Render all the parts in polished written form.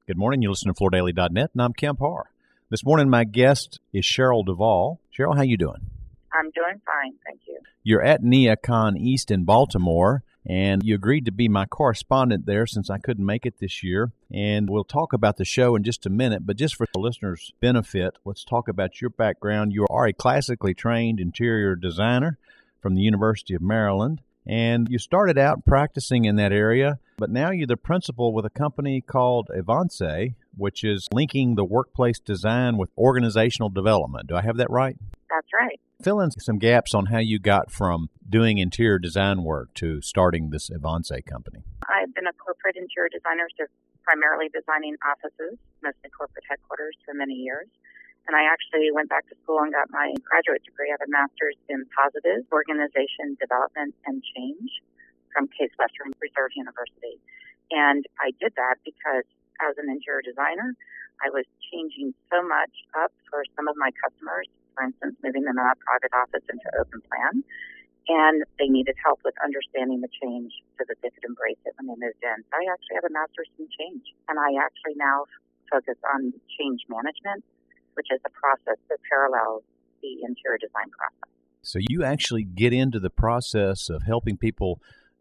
Good morning. You listen to FloorDaily.net, and I'm Kemp Harr. This morning, my guest is Cheryl Duvall. Cheryl, how you doing? I'm doing fine, thank you. You're at NeoCon East in Baltimore, and you agreed to be my correspondent there since I couldn't make it this year. And we'll talk about the show in just a minute, but just for the listeners' benefit, let's talk about your background. You are a classically trained interior designer from the University of Maryland, and you started out practicing in that area, but now you're the principal with a company called Avance, which is linking the workplace design with organizational development. Do I have that right? That's right. Fill in some gaps on how you got from doing interior design work to starting this Avance company. I've been a corporate interior designer, so primarily designing offices, mostly corporate headquarters, for many years. And I actually went back to school and got my graduate degree. I have a master's in positive organization, development, and change from Case Western Reserve University. And I did that because as an interior designer, I was changing so much up for some of my customers, for instance, moving them out of private office into open plan. And they needed help with understanding the change so that they could embrace it when they moved in. So I actually have a master's in change. And I actually now focus on change management, which is a process that parallels the interior design process. So you actually get into the process of helping people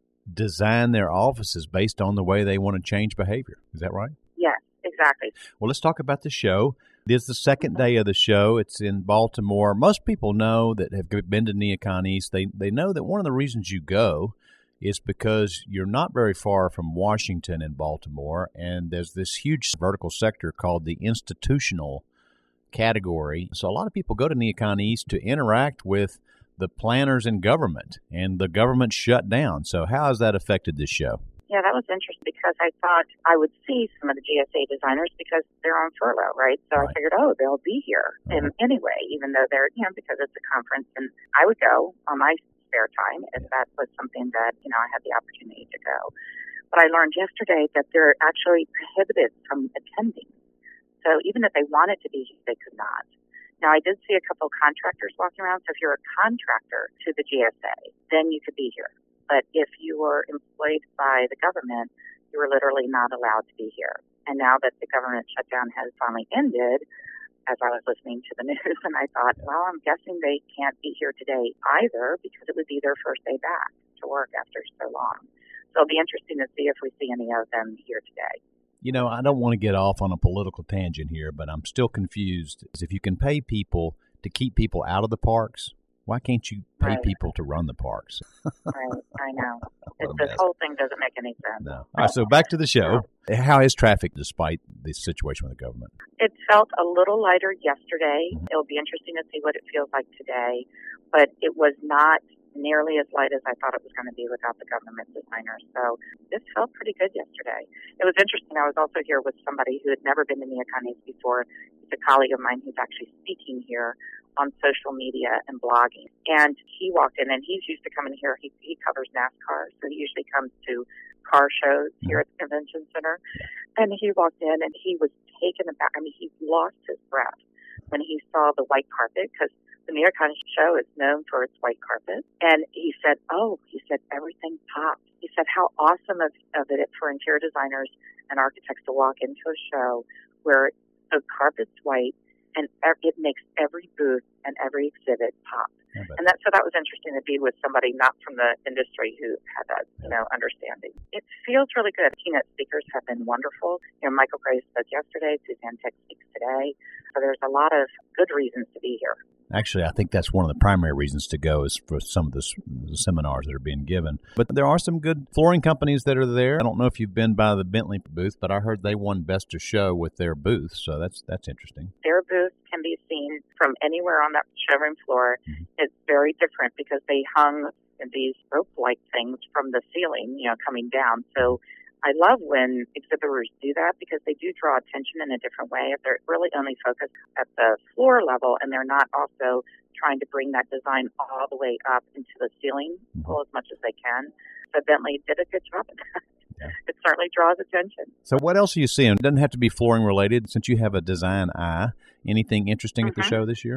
design their offices based on the way they want to change behavior. Is that right? Yes, exactly. Well, let's talk about the show. It is the second day of the show. It's in Baltimore. Most people know that have been to NeoCon East. They know that one of the reasons you go is because you're not very far from Washington and Baltimore, and there's this huge vertical sector called the institutional category. So a lot of people go to NeoCon East to interact with the planners in government, and the government shut down. So how has that affected this show? Yeah, that was interesting because I thought I would see some of the GSA designers because they're on furlough, right? So I figured, they'll be here anyway, even though they're, because it's a conference, and I would go on my spare time if that was something that, I had the opportunity to go. But I learned yesterday that they're actually prohibited from attending. So even if they wanted to be, they could not. Now, I did see a couple of contractors walking around. So if you're a contractor to the GSA, then you could be here. But if you were employed by the government, you were literally not allowed to be here. And now that the government shutdown has finally ended, as I was listening to the news, and I thought, I'm guessing they can't be here today either because it would be their first day back to work after so long. So it'll be interesting to see if we see any of them here today. I don't want to get off on a political tangent here, but I'm still confused. If you can pay people to keep people out of the parks, why can't you pay people to run the parks? Right, I know. This whole thing doesn't make any sense. No. All right, so back to the show. How is traffic despite the situation with the government? It felt a little lighter yesterday. Mm-hmm. It'll be interesting to see what it feels like today, but it was not nearly as light as I thought it was going to be without the government designers. So this felt pretty good yesterday. It was interesting. I was also here with somebody who had never been to NeoCon East before. It's a colleague of mine who's actually speaking here on social media and blogging. And he walked in, and he's used to coming here. He covers NASCAR, so he usually comes to car shows here at the convention center. And he walked in, and he was taken aback. He lost his breath when he saw the white carpet, because the NeoCon show is known for its white carpet. And he said, everything popped. He said how awesome of it for interior designers and architects to walk into a show where the carpet's white, and it makes every booth and every exhibit pop. And that was interesting to be with somebody not from the industry who had that, understanding. It feels really good. Keynote speakers have been wonderful. Michael Gray spoke yesterday. Suzanne Tech speaks today. So there's a lot of good reasons to be here. Actually, I think that's one of the primary reasons to go is for some of the seminars that are being given. But there are some good flooring companies that are there. I don't know if you've been by the Bentley booth, but I heard they won Best of Show with their booth, so that's interesting. Their booth can be seen from anywhere on that showroom floor. Mm-hmm. It's very different because they hung these rope-like things from the ceiling, coming down. So I love when exhibitors do that because they do draw attention in a different way. If they're really only focused at the floor level and they're not also trying to bring that design all the way up into the ceiling as much as they can. So Bentley did a good job of that. Yeah. It certainly draws attention. So what else are you seeing? It doesn't have to be flooring related since you have a design eye. Anything interesting at the show this year?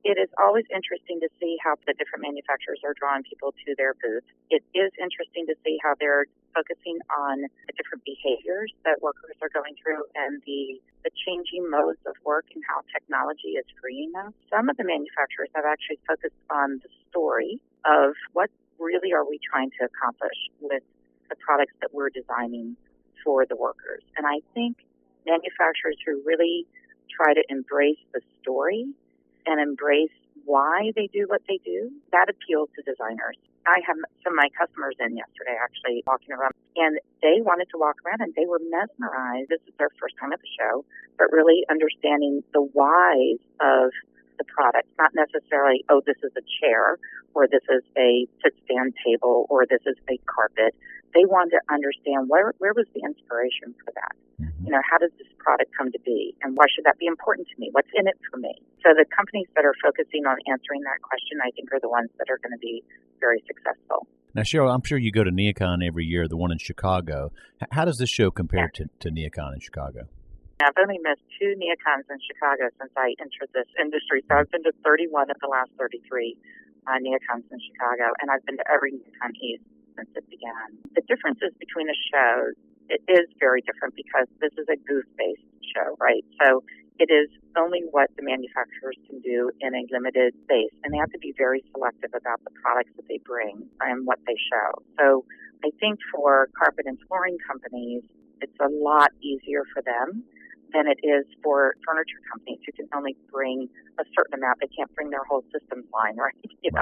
It is always interesting to see how the different manufacturers are drawing people to their booth. It is interesting to see how they're focusing on the different behaviors that workers are going through and the changing modes of work and how technology is freeing them. Some of the manufacturers have actually focused on the story of what really are we trying to accomplish with the products that we're designing for the workers. And I think manufacturers who really try to embrace the story and embrace why they do what they do, that appeals to designers. I had some of my customers in yesterday actually walking around, and they wanted to walk around and they were mesmerized. This is their first time at the show, but really understanding the whys of the product, not necessarily, oh, this is a chair or this is a sit-stand table or this is a carpet. They wanted to understand where was the inspiration for that? You know, how does this product come to be? And why should that be important to me? What's in it for me? So the companies that are focusing on answering that question, I think, are the ones that are going to be very successful. Now, Cheryl, I'm sure you go to NeoCon every year, the one in Chicago. How does this show compare to NeoCon in Chicago? I've only missed 2 NeoCons in Chicago since I entered this industry. So I've been to 31 of the last 33 NeoCons in Chicago, and I've been to every NeoCon East since it began. The differences between the shows, it is very different because this is a booth-based show, right? So it is only what the manufacturers can do in a limited space, and they have to be very selective about the products that they bring and what they show. So I think for carpet and flooring companies, it's a lot easier for them than it is for furniture companies who can only bring a certain amount. They can't bring their whole systems line, right?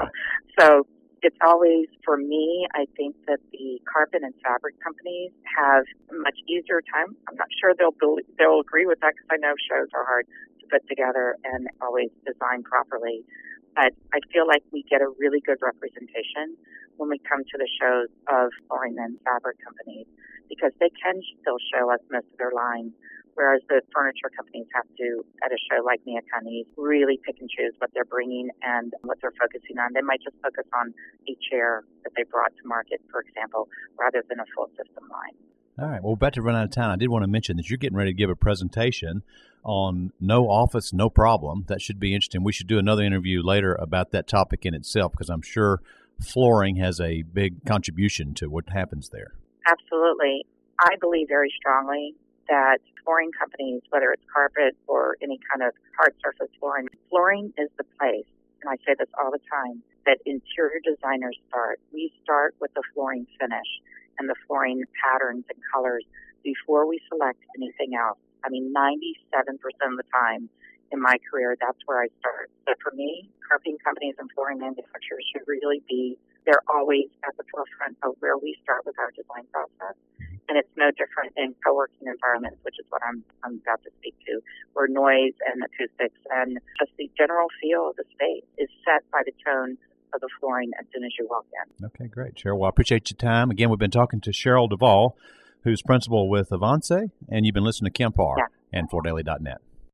So it's always, for me, I think that the carpet and fabric companies have a much easier time. I'm not sure they'll agree with that because I know shows are hard to put together and always designed properly. But I feel like we get a really good representation when we come to the shows of flooring and fabric companies because they can still show us most of their lines, whereas the furniture companies have to, at a show like NeoCon East, really pick and choose what they're bringing and what they're focusing on. They might just focus on a chair that they brought to market, for example, rather than a full system line. All right. Well, we're about to run out of time. I did want to mention that you're getting ready to give a presentation on no office, no problem. That should be interesting. We should do another interview later about that topic in itself because I'm sure flooring has a big contribution to what happens there. Absolutely. I believe very strongly that flooring companies, whether it's carpet or any kind of hard surface flooring, flooring is the place, and I say this all the time, that interior designers start. We start with the flooring finish and the flooring patterns and colors before we select anything else. I mean, 97% of the time in my career, that's where I start. So for me, carpeting companies and flooring manufacturers should really be, they're always at the forefront of where we start with our design process. And it's no different in co-working environments, which is what I'm about to speak to, where noise and acoustics and just the general feel of the space is set by the tone of the flooring as soon as you walk in. Okay, great, Cheryl. Well, I appreciate your time. Again, we've been talking to Cheryl Duvall, who's principal with Avance, and you've been listening to Kim Parr and FloorDaily.net.